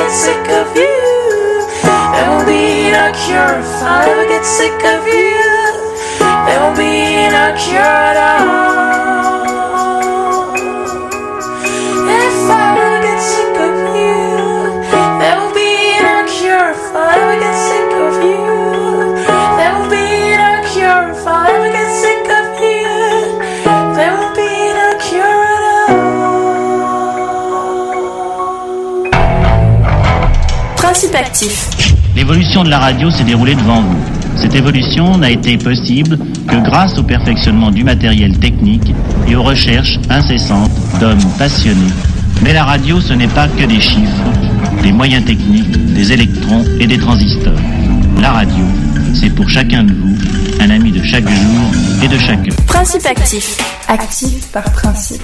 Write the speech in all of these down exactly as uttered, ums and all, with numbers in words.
get sick of you. There will be no cure if I ever get sick of you. There will be no cure at all. If I ever get sick of you, there will be no cure if I ever get sick of you. There will be no cure if I ever get sick of you. There will be no cure at all. Principe actif. L'évolution de la radio s'est déroulée devant vous. Cette évolution n'a été possible que grâce au perfectionnement du matériel technique et aux recherches incessantes d'hommes passionnés. Mais la radio, ce n'est pas que des chiffres, des moyens techniques, des électrons et des transistors. La radio, c'est pour chacun de vous un ami de chaque jour et de chaque heure. Principe actif. Actif par principe.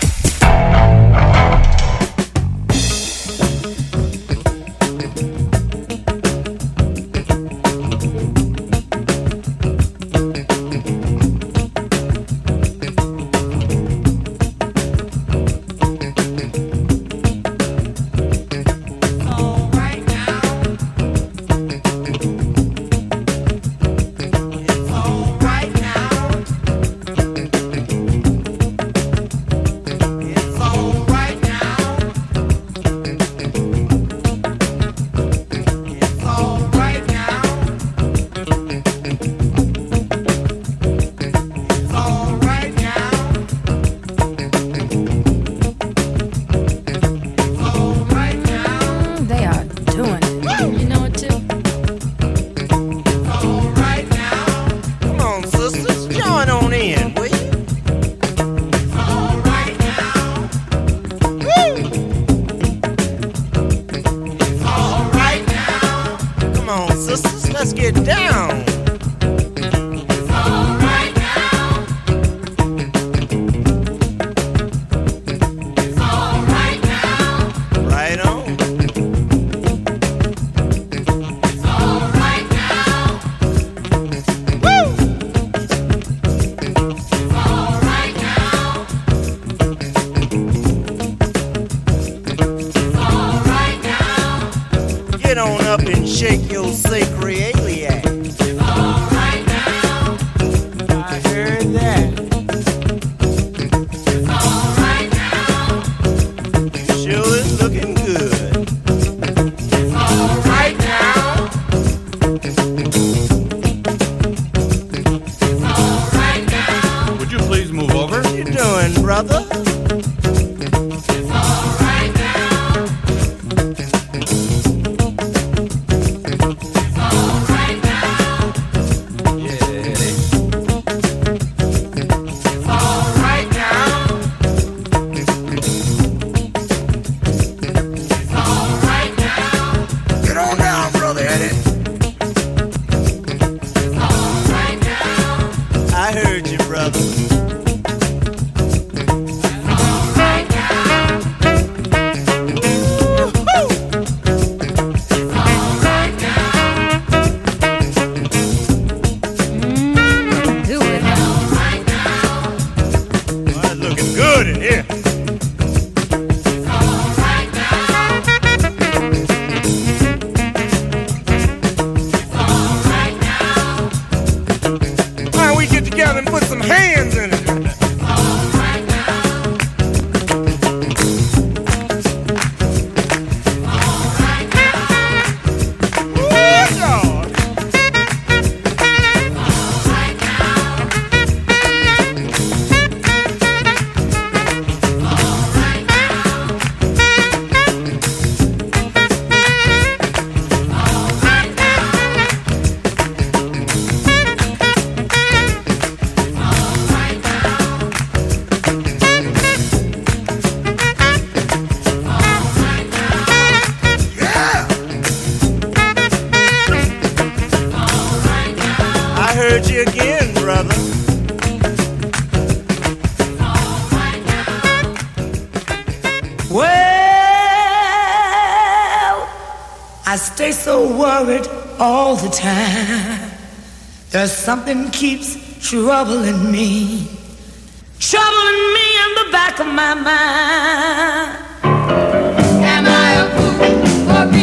I stay so worried all the time. There's something keeps troubling me, troubling me in the back of my mind. Am I a fool for being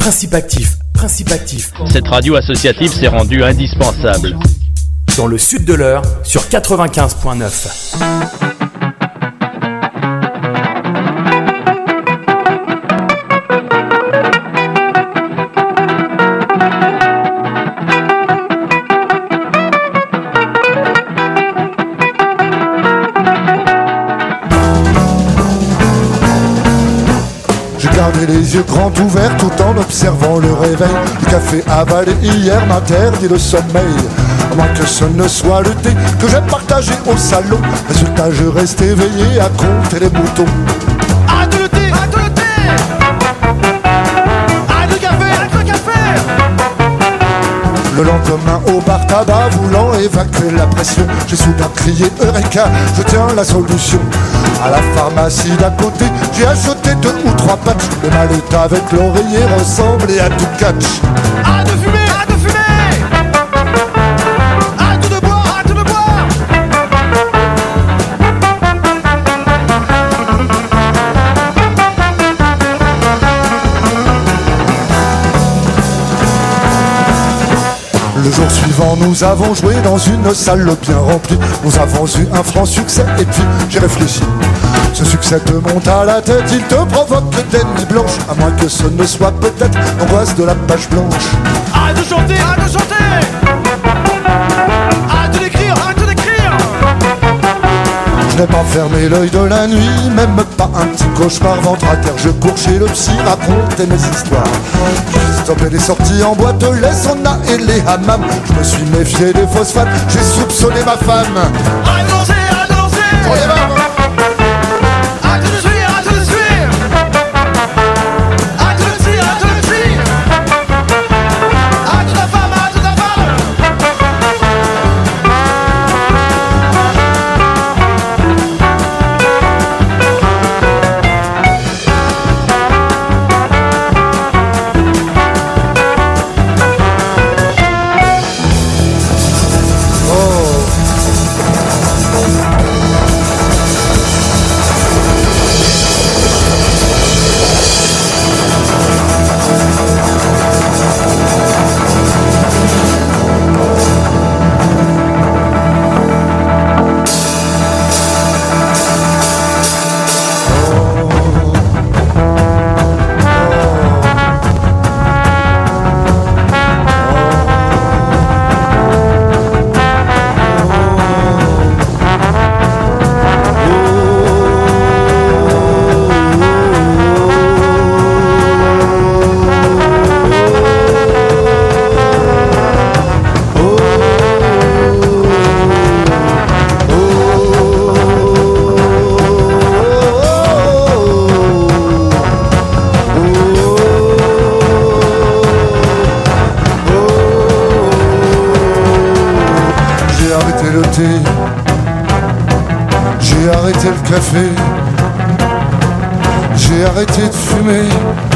Principe actif, principe actif. Cette radio associative s'est rendue indispensable. Dans le sud de l'Eure, sur quatre-vingt-quinze virgule neuf. Gardez les yeux grands ouverts tout en observant le réveil. Le café avalé hier m'interdit le sommeil. À moins que ce ne soit le thé que j'ai partagé au salon. Résultat, je reste éveillé à compter les moutons. Arrête le thé, arrête le thé. Arrête le café, arrête le café. Le lendemain au bar tabac, voulant évacuer la pression, j'ai soudain crié Eureka, je tiens la solution. À la pharmacie d'à côté, j'ai acheté deux ou trois patchs. Le malute avec l'oreiller ressemblait à tout catch. Arrête de fumer, arrête de fumer. Arrête de boire, arrête de boire. Le jour suivant, nous avons joué dans une salle bien remplie. Nous avons eu un franc succès et puis j'ai réfléchi. Ce succès te monte à la tête, il te provoque des nuits blanches. À moins que ce ne soit peut-être l'angoisse de la page blanche. Arrête de chanter, arrête de chanter. Arrête de l'écrire, arrête de l'écrire. Je n'ai pas fermé l'œil de la nuit, même pas un petit cauchemar. Ventre à terre, je cours chez le psy, raconter mes histoires. J'ai stoppé les sorties en boîte, les saunas et les hammams. Je me suis méfié des phosphates, j'ai soupçonné ma femme. Arrête de danser, arrête de danser. Oh, yeah, bah, bah. Arrête de suivre, arrête de suivre. Arrête de le dire, arrête de le dire. Arrête de ta femme, arrête de ta femme. J'ai arrêté le café, j'ai arrêté de fumer.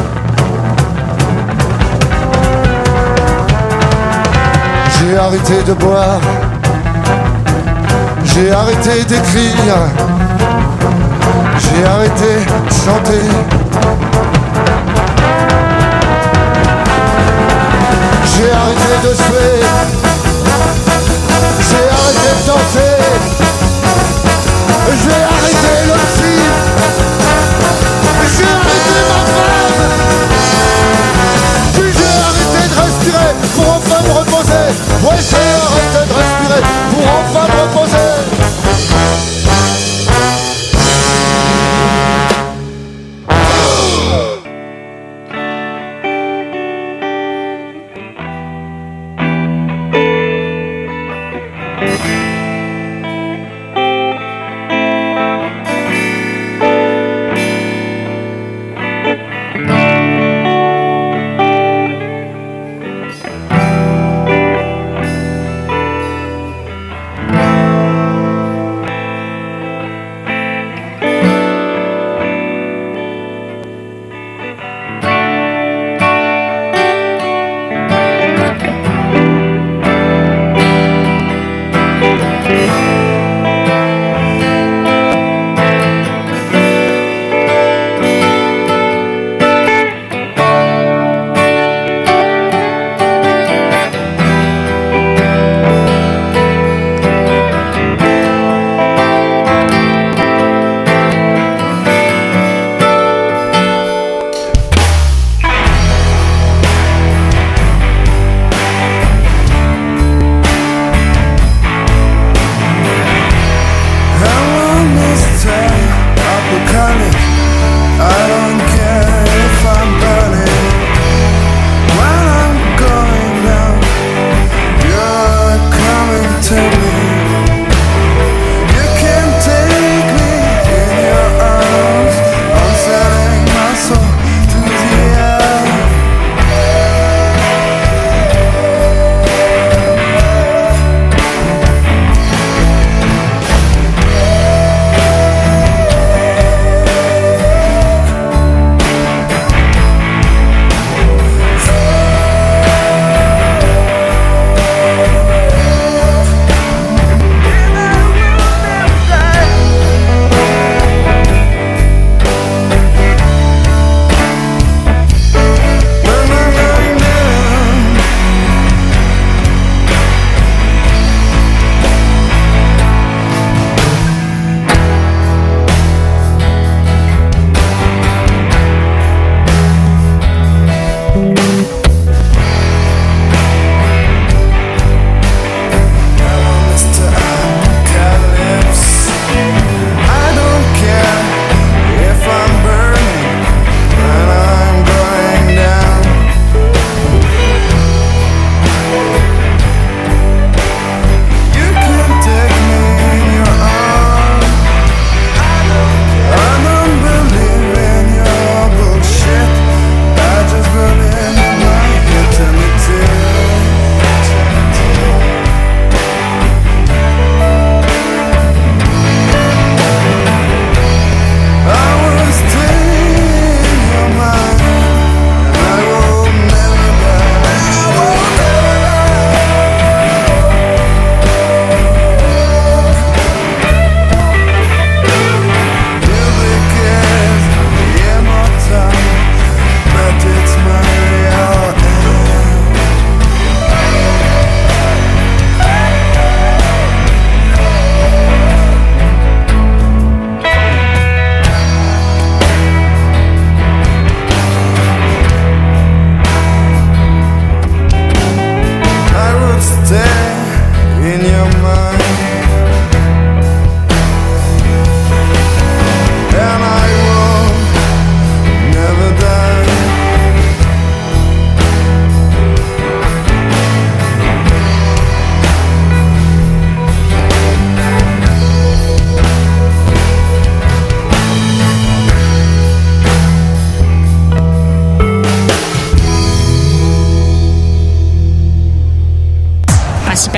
J'ai arrêté de boire, j'ai arrêté d'écrire, j'ai arrêté de chanter. J'ai arrêté de suer, j'ai arrêté de danser. J'ai arrêté le psy, j'ai arrêté ma femme, puis j'ai arrêté de respirer pour enfin me reposer. Ouais, j'ai arrêté de respirer pour enfin me reposer.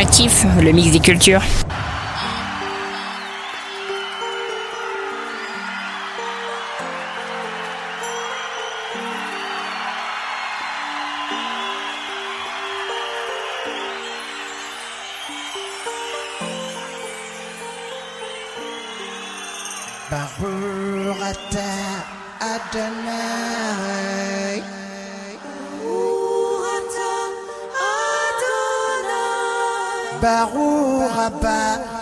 Actif, le mix des cultures. Barurata Adonai. Baruch Rabba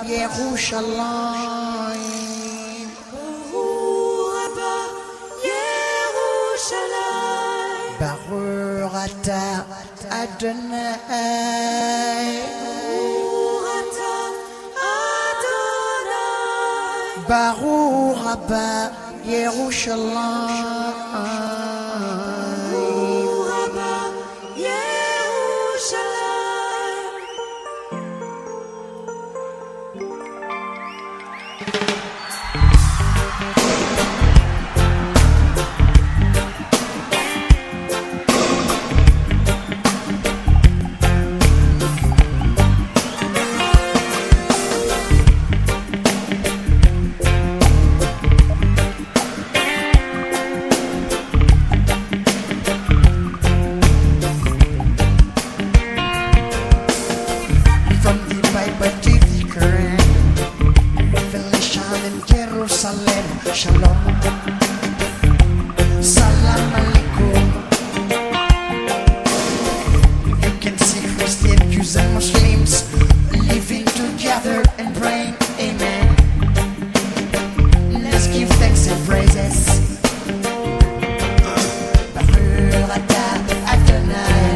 Yerushalayim. Baruch Rabba Yerushalayim. Baruch Ata Adonai. Baruch Ata Adonai. Baruch Rabba Yerushalayim. Baruch Rabba Yerushalayim. Shalom, salam alaikum. You can see Christian Jews and Muslims living together and praying, amen. Let's give thanks and praises. Baruch Atah Adonai.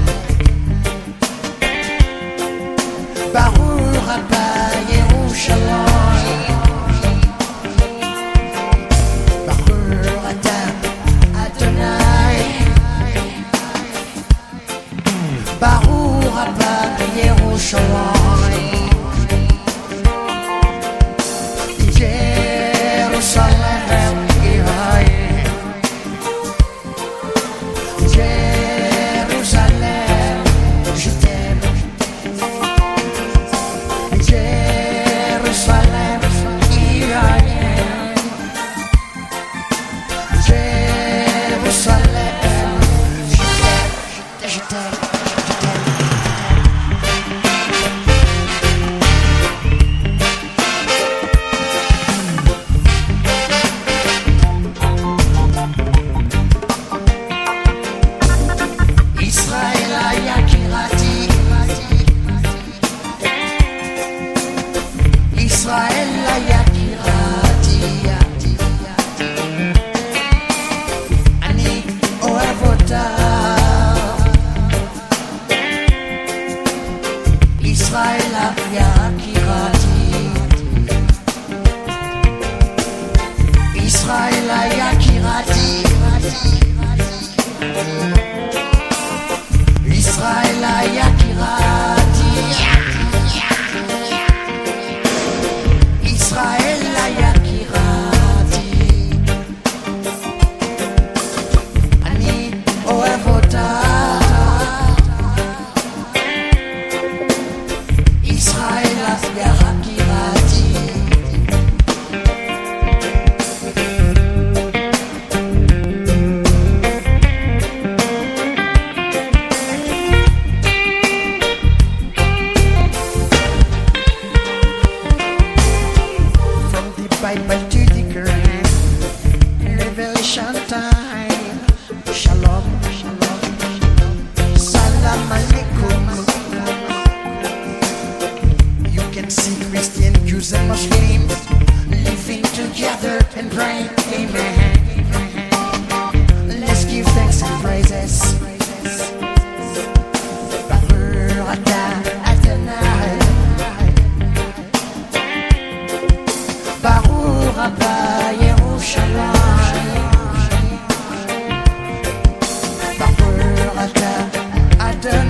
Baruch Rabba Yerushalayim. Baruch Rabba Yerushalayim. Jerusalem, Jérusalem, je t'aime. Jérusalem, Israël. Jérusalem, je t'aime, je t'aime.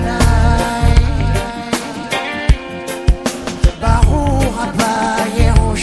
Baruch Rabba Yerushalayim.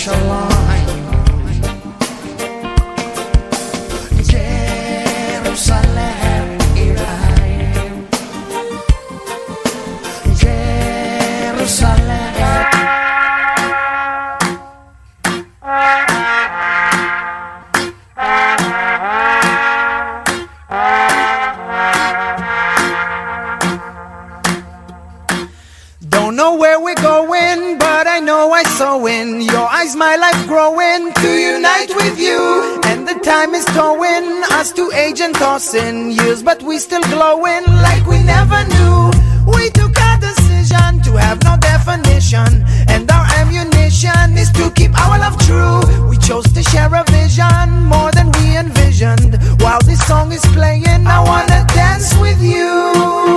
know where we're going, but I know I saw in your eyes my life growing to unite with you. And the time is towing us to age and tossing years, but we still glowing like we never knew. We took a decision to have no definition, and our ammunition is to keep our love true. We chose to share a vision more than we envisioned. While this song is playing, I wanna dance with you.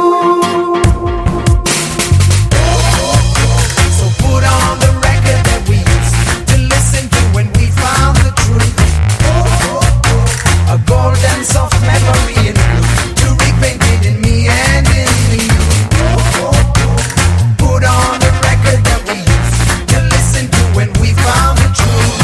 So put on the record that we used to listen to when we found the truth. A golden soft memory in blue to repaint it in me and in you. Put on the record that we used to listen to when we found the truth.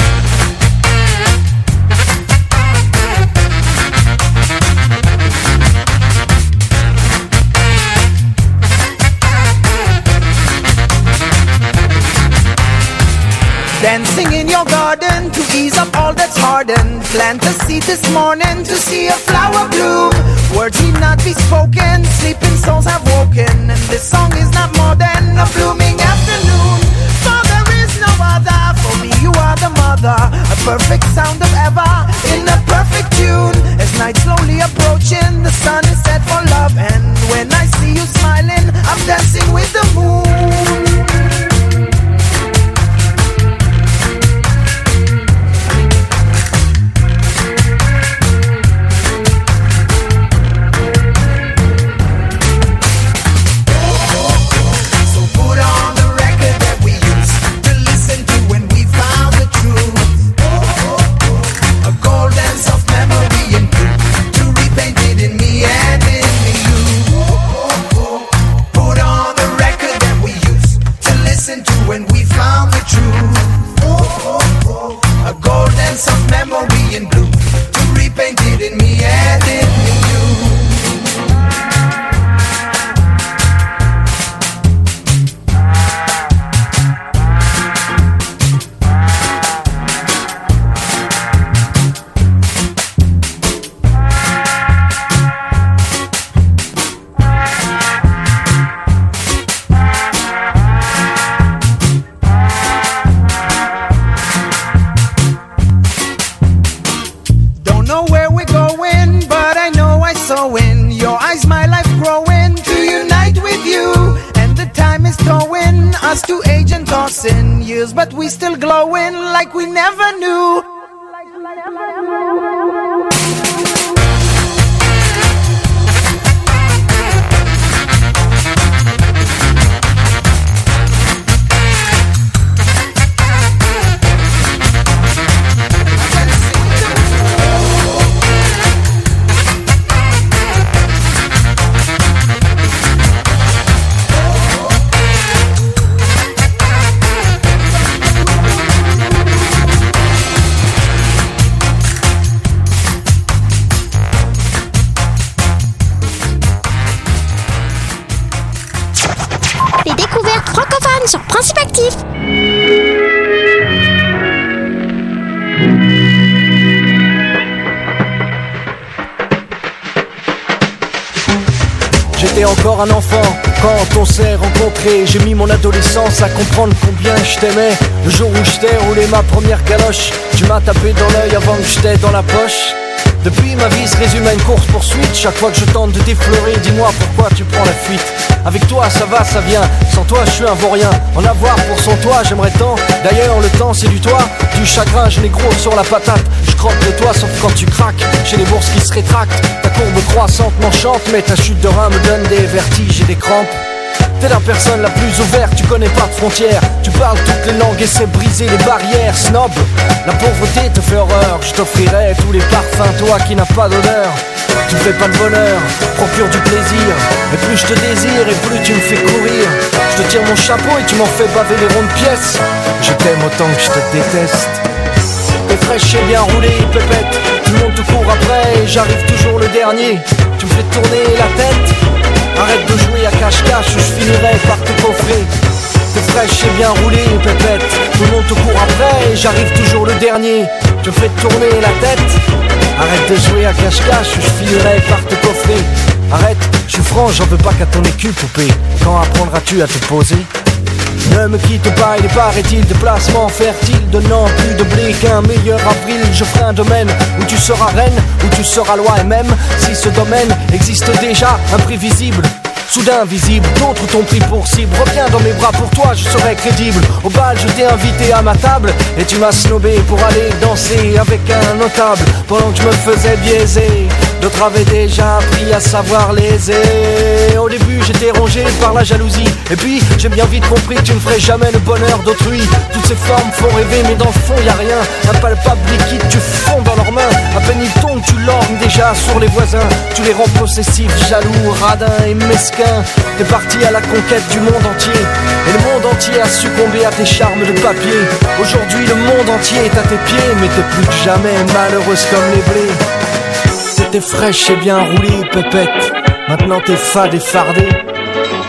Dancing in your garden to ease up all that's hardened. Plant a seed this morning to see a flower bloom. Words need not be spoken, sleeping souls have woken. And this song is not more than a blooming afternoon. For there is no other, for me you are the mother. A perfect sound of ever, in a perfect tune. As night slowly approaching, the sun is set for love. And when I see you smiling, I'm dancing with the moon. Years, but we still glowing like we never knew. Sur Principe Actif. J'étais encore un enfant quand on s'est rencontrés. J'ai mis mon adolescence à comprendre combien je t'aimais. Le jour où je t'ai roulé ma première galoche, tu m'as tapé dans l'œil avant que je t'aie dans la poche. Depuis ma vie se résume à une course poursuite. Chaque fois que je tente de t'effleurer, dis-moi pourquoi tu prends la fuite. Avec toi ça va, ça vient, sans toi je suis un vaurien. En avoir pour son toit, j'aimerais tant. D'ailleurs le temps c'est du toit, du chagrin je n'ai gros sur la patate. Je croque le toit sauf quand tu craques. J'ai les bourses qui se rétractent. Ta courbe croissante m'enchante, mais ta chute de rein me donne des vertiges et des crampes. T'es la personne la plus ouverte, tu connais pas de frontières. Tu parles toutes les langues et sais briser les barrières. Snob, la pauvreté te fait horreur. Je t'offrirai tous les parfums, toi qui n'as pas d'odeur. Tu me fais pas de bonheur, procure du plaisir. Et plus je te désire et plus tu me fais courir. Je te tire mon chapeau et tu m'en fais baver les rondes pièces. Je t'aime autant que je te déteste. T'es fraîche et bien roulée, pépette. Tout le monde te court après et j'arrive toujours le dernier. Tu me fais tourner la tête. Arrête de jouer à cache-cache ou je finirai par te coffrer. T'es fraîche et bien roulée, pépette. Tout le monde te court après et j'arrive toujours le dernier. Tu me fais tourner la tête. Arrête de jouer à cache-cache ou je finirai par te coffrer. Arrête, Je suis franc, j'en veux pas qu'à ton écu, poupée. Quand apprendras-tu à te poser? Ne me quitte pas, il est paraît-il des placements fertiles. Donnant plus de blé qu'un meilleur avril. Je ferai un domaine où tu seras reine, où tu seras loi. Et même si ce domaine existe déjà, imprévisible, soudain visible, d'autres t'ont pris pour cible. Reviens dans mes bras, pour toi je serai crédible. Au bal je t'ai invité à ma table et tu m'as snobé pour aller danser avec un notable. Pendant que je me faisais biaiser, d'autres avaient déjà appris à savoir léser. Au début j'étais rongé par la jalousie, et puis j'ai bien vite compris que tu ne ferais jamais le bonheur d'autrui. Toutes ces formes font rêver mais dans le fond y a rien. Impalpable liquide, tu fonds dans leurs mains. À peine ils tombent, tu lorgnes déjà sur les voisins. Tu les rends possessifs, jaloux, radins et mesquins. T'es parti à la conquête du monde entier, et le monde entier a succombé à tes charmes de papier. Aujourd'hui le monde entier est à tes pieds, mais t'es plus que jamais malheureuse comme les blés. T'étais fraîche et bien roulée, pépette. Maintenant t'es fade et fardée.